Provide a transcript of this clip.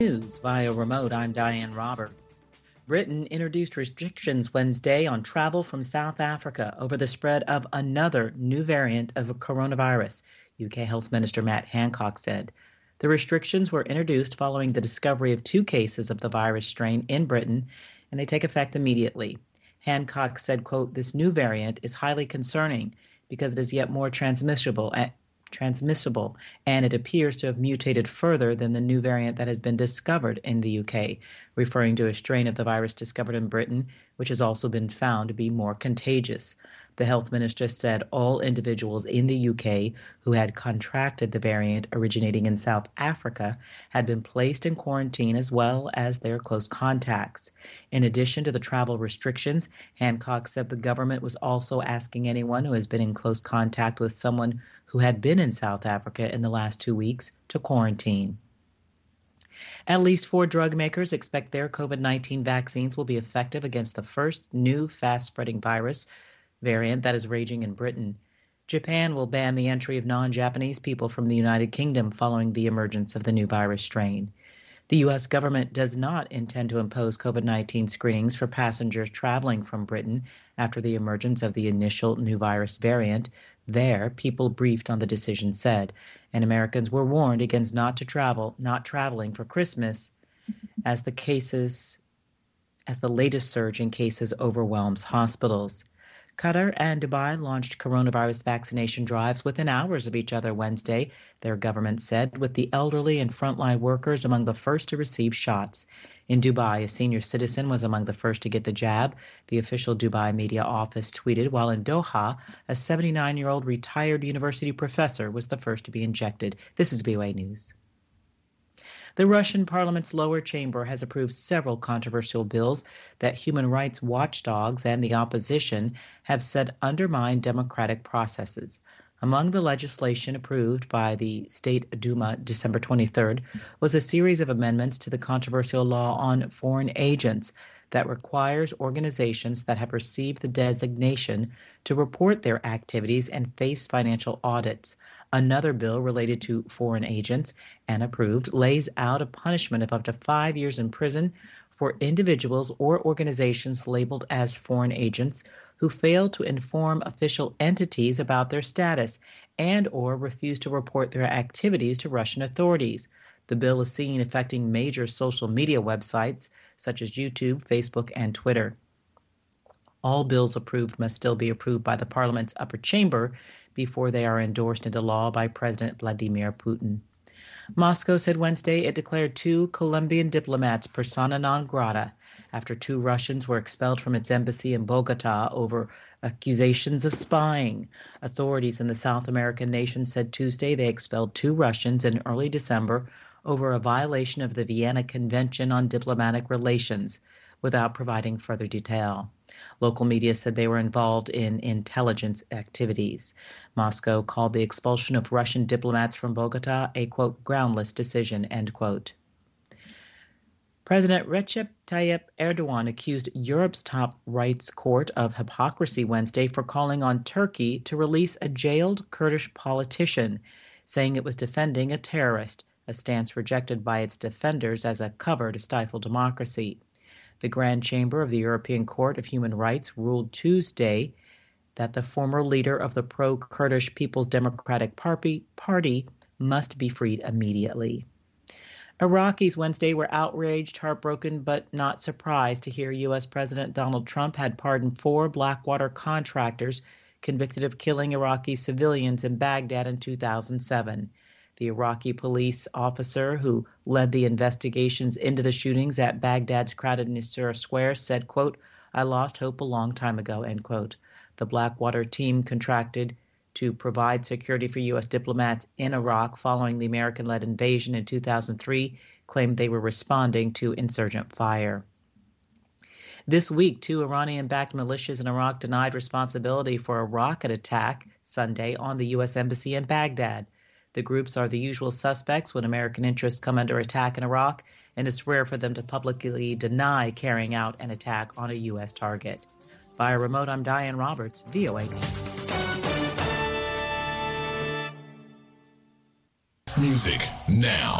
News via remote, I'm Diane Roberts. Britain introduced restrictions Wednesday on travel from South Africa over the spread of another new variant of coronavirus, UK Health Minister Matt Hancock said. The restrictions were introduced following the discovery of 2 cases of the virus strain in Britain, and they take effect immediately. Hancock said, quote, "This new variant is highly concerning because it is yet more transmissible, and it appears to have mutated further than the new variant that has been discovered in the UK," referring to a strain of the virus discovered in Britain, which has also been found to be more contagious. The health minister said all individuals in the UK who had contracted the variant originating in South Africa had been placed in quarantine as well as their close contacts. In addition to the travel restrictions, Hancock said the government was also asking anyone who has been in close contact with someone who had been in South Africa in the last 2 weeks to quarantine. At least 4 drug makers expect their COVID-19 vaccines will be effective against the first new fast-spreading virus variant that is raging in Britain. Japan will ban the entry of non-Japanese people from the United Kingdom following the emergence of the new virus strain. The U.S. government does not intend to impose COVID-19 screenings for passengers traveling from Britain after the emergence of the initial new virus variant. There, people briefed on the decision said, and Americans were warned against not traveling for Christmas as the latest surge in cases overwhelms hospitals. Qatar and Dubai launched coronavirus vaccination drives within hours of each other Wednesday, their government said, with the elderly and frontline workers among the first to receive shots. In Dubai, a senior citizen was among the first to get the jab, the official Dubai media office tweeted, while in Doha, a 79-year-old retired university professor was the first to be injected. This is VOA News. The Russian parliament's lower chamber has approved several controversial bills that human rights watchdogs and the opposition have said undermine democratic processes. Among the legislation approved by the State Duma December 23rd was a series of amendments to the controversial law on foreign agents that requires organizations that have received the designation to report their activities and face financial audits. Another bill related to foreign agents and approved lays out a punishment of up to 5 years in prison for individuals or organizations labeled as foreign agents who fail to inform official entities about their status and or refuse to report their activities to Russian authorities. The bill is seen affecting major social media websites such as YouTube, Facebook, and Twitter. All bills approved must still be approved by the parliament's upper chamber before they are endorsed into law by President Vladimir Putin. Moscow said Wednesday it declared 2 Colombian diplomats persona non grata after 2 Russians were expelled from its embassy in Bogota over accusations of spying. Authorities in the South American nation said Tuesday they expelled 2 Russians in early December over a violation of the Vienna Convention on Diplomatic Relations, without providing further detail. Local media said they were involved in intelligence activities. Moscow called the expulsion of Russian diplomats from Bogota a, quote, groundless decision, end quote. President Recep Tayyip Erdogan accused Europe's top rights court of hypocrisy Wednesday for calling on Turkey to release a jailed Kurdish politician, saying it was defending a terrorist, a stance rejected by its defenders as a cover to stifle democracy. The Grand Chamber of the European Court of Human Rights ruled Tuesday that the former leader of the pro-Kurdish People's Democratic Party must be freed immediately. Iraqis Wednesday were outraged, heartbroken, but not surprised to hear U.S. President Donald Trump had pardoned 4 Blackwater contractors convicted of killing Iraqi civilians in Baghdad in 2007. The Iraqi police officer who led the investigations into the shootings at Baghdad's crowded Nisour Square said, quote, "I lost hope a long time ago," end quote. The Blackwater team contracted to provide security for U.S. diplomats in Iraq following the American-led invasion in 2003, claimed they were responding to insurgent fire. This week, 2 Iranian-backed militias in Iraq denied responsibility for a rocket attack Sunday on the U.S. Embassy in Baghdad. The groups are the usual suspects when American interests come under attack in Iraq, and it's rare for them to publicly deny carrying out an attack on a U.S. target. Via remote, I'm Diane Roberts, VOA News. Music now.